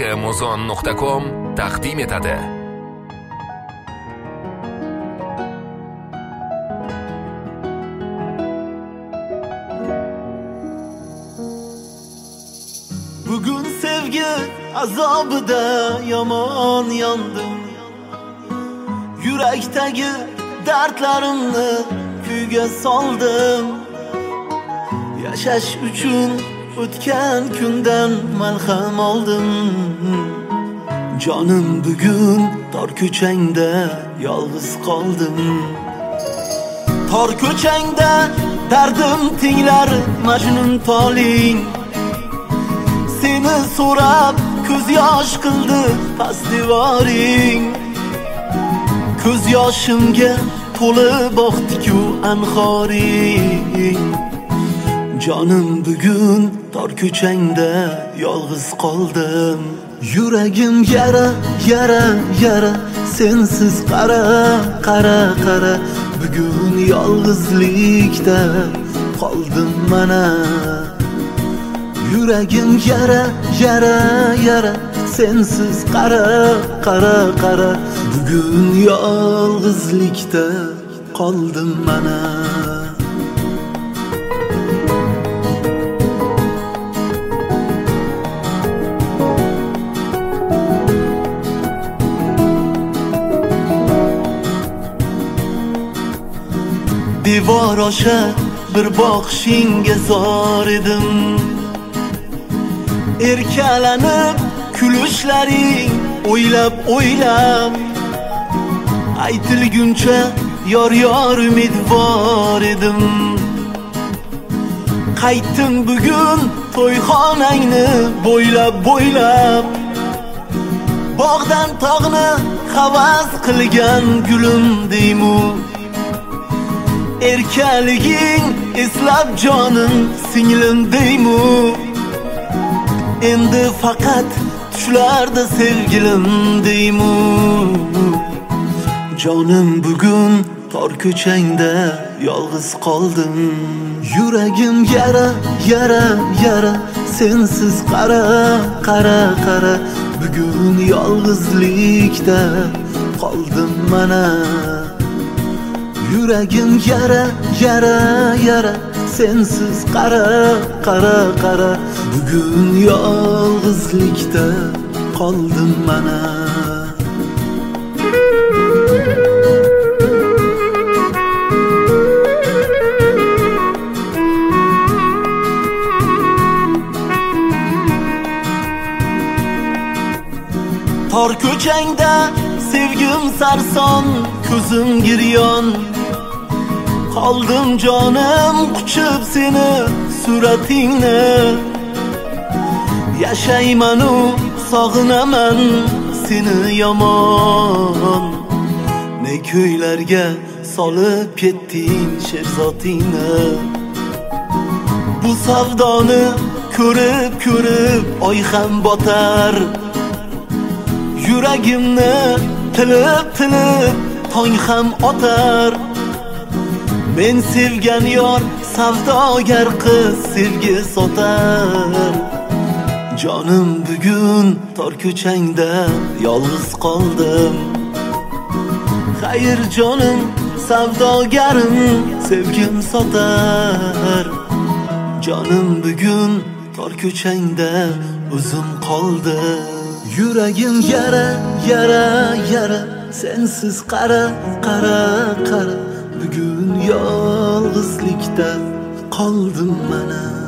muzon.com taqdim etadi. Bugun sevgi azobida yomon yondim. Yurakdagi dardlarimni kuyga soldim. Yashash uchun o'tgan kundan malham oldim. Jonim bugun tor ko'changda yolg'iz qoldim. Tor ko'changda dardim tinglar Majnun toling. Seni so'rab ko'z yosh qildi past devoring. Ko'z yoshimga to'lib boqdi-ku anhoring. Jonim bugun tor ko'changda yolg'iz qoldim. Yuragim yara, yara, yara, sensiz qara, qara, qara. Bugun yolg'izlikda qoldim mana. Yuragim yara, yara, yara, sensiz qara, qara, qara. Bugun yolg'izlikda qoldim mana. Devor osha bir boqishingga zor edim. Erkalanib kulishlaring o'ylab o'ylab aytilguncha yor yor umidvor edim. Qaytdim bugun to'yxonangni bo'ylab bo'ylab. Bog'dan tog'ni havas qilgan gulim deymu. Erkaliging eslab jonim singlim deymu. Endi faqat tushlarda sevgilim deymu. Jonim bugun tor ko'changda yolg'iz qoldim. Yuragim yara, yara, yara, sensiz qara, qara, qara. Bugun yolg'izlikda qoldim mana. Yuragim yara, yara, yara, sensiz qara, qara, qara. Bugun yolg'izlikda qoldim mana. Tor ko'changda sevgim sarson, ko'zim giryon. Qoldim jonim quchib seni suratingni. Yashayman u sog'inaman seni yomon. Ne ko'ylarga solib ketding sherzodingni. Bu savdoni ko'rib ko'rib oy ham botar. Yuragimni tilib tilib tong ham otar. Men sevgan yor savdogar qiz sevgi sotar. Jonim bugun tor ko'changda yolg'iz qoldim. Xayr jonim savdogarim sevgim sotar. Jonim bugun tor ko'changda o'zim qoldim. Yuragim yara, yara, yara, sensiz qara, qara, qara. Bugun yolg'izlikda qoldim mana.